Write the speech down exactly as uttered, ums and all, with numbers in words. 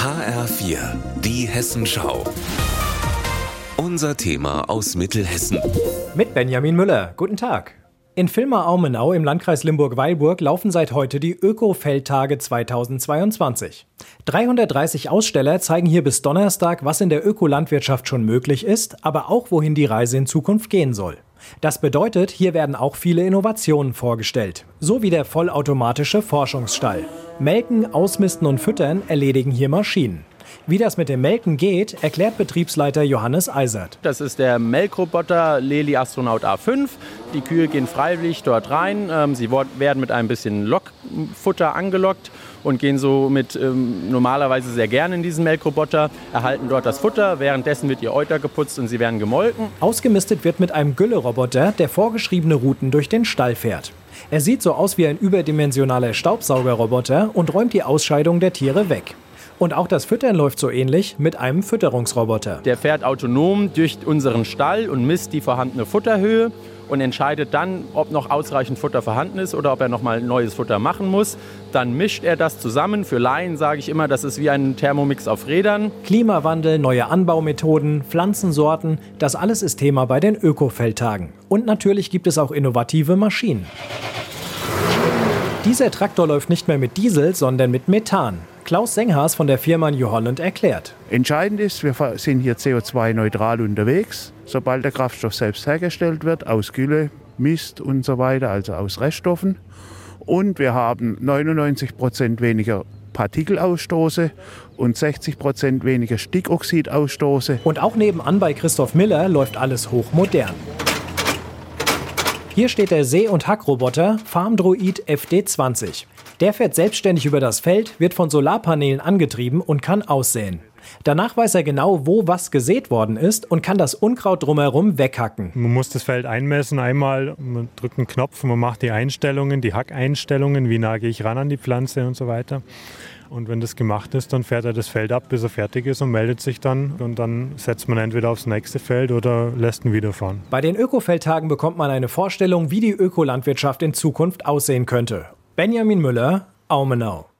H R vier, die Hessenschau. Unser Thema aus Mittelhessen. Mit Benjamin Müller. Guten Tag. In Villmar-Aumenau im Landkreis Limburg-Weilburg laufen seit heute die Öko-Feldtage zweitausendzweiundzwanzig. dreihundertdreißig Aussteller zeigen hier bis Donnerstag, was in der Ökolandwirtschaft schon möglich ist, aber auch wohin die Reise in Zukunft gehen soll. Das bedeutet, hier werden auch viele Innovationen vorgestellt, so wie der vollautomatische Forschungsstall. Melken, Ausmisten und Füttern erledigen hier Maschinen. Wie das mit dem Melken geht, erklärt Betriebsleiter Johannes Eisert. Das ist der Melkroboter Leli Astronaut A fünf. Die Kühe gehen freiwillig dort rein. Sie werden mit ein bisschen Lockfutter angelockt und gehen somit ähm, normalerweise sehr gerne in diesen Melkroboter, erhalten dort das Futter. Währenddessen wird ihr Euter geputzt und sie werden gemolken. Ausgemistet wird mit einem Gülleroboter, der vorgeschriebene Routen durch den Stall fährt. Er sieht so aus wie ein überdimensionaler Staubsaugerroboter und räumt die Ausscheidung der Tiere weg. Und auch das Füttern läuft so ähnlich mit einem Fütterungsroboter. Der fährt autonom durch unseren Stall und misst die vorhandene Futterhöhe und entscheidet dann, ob noch ausreichend Futter vorhanden ist oder ob er noch mal neues Futter machen muss. Dann mischt er das zusammen. Für Laien sage ich immer, das ist wie ein Thermomix auf Rädern. Klimawandel, neue Anbaumethoden, Pflanzensorten, das alles ist Thema bei den Öko-Feldtagen. Und natürlich gibt es auch innovative Maschinen. Dieser Traktor läuft nicht mehr mit Diesel, sondern mit Methan. Klaus Senghaas von der Firma New Holland erklärt. Entscheidend ist, wir sind hier C O zwei neutral unterwegs. Sobald der Kraftstoff selbst hergestellt wird, aus Gülle, Mist und so weiter, also aus Reststoffen. Und wir haben neunundneunzig Prozent weniger Partikelausstoße und sechzig Prozent weniger Stickoxidausstoße. Und auch nebenan bei Christoph Miller läuft alles hochmodern. Hier steht der Seh- und Hackroboter Farmdroid F D zwanzig. Der fährt selbstständig über das Feld, wird von Solarpanelen angetrieben und kann aussäen. Danach weiß er genau, wo was gesät worden ist und kann das Unkraut drumherum weghacken. Man muss das Feld einmessen einmal, man drückt einen Knopf, man macht die Einstellungen, die Hackeinstellungen, wie nah gehe ich ran an die Pflanze und so weiter. Und wenn das gemacht ist, dann fährt er das Feld ab, bis er fertig ist und meldet sich dann. Und dann setzt man entweder aufs nächste Feld oder lässt ihn wieder fahren. Bei den Öko-Feldtagen bekommt man eine Vorstellung, wie die Ökolandwirtschaft in Zukunft aussehen könnte. Benjamin Müller, Aumenau.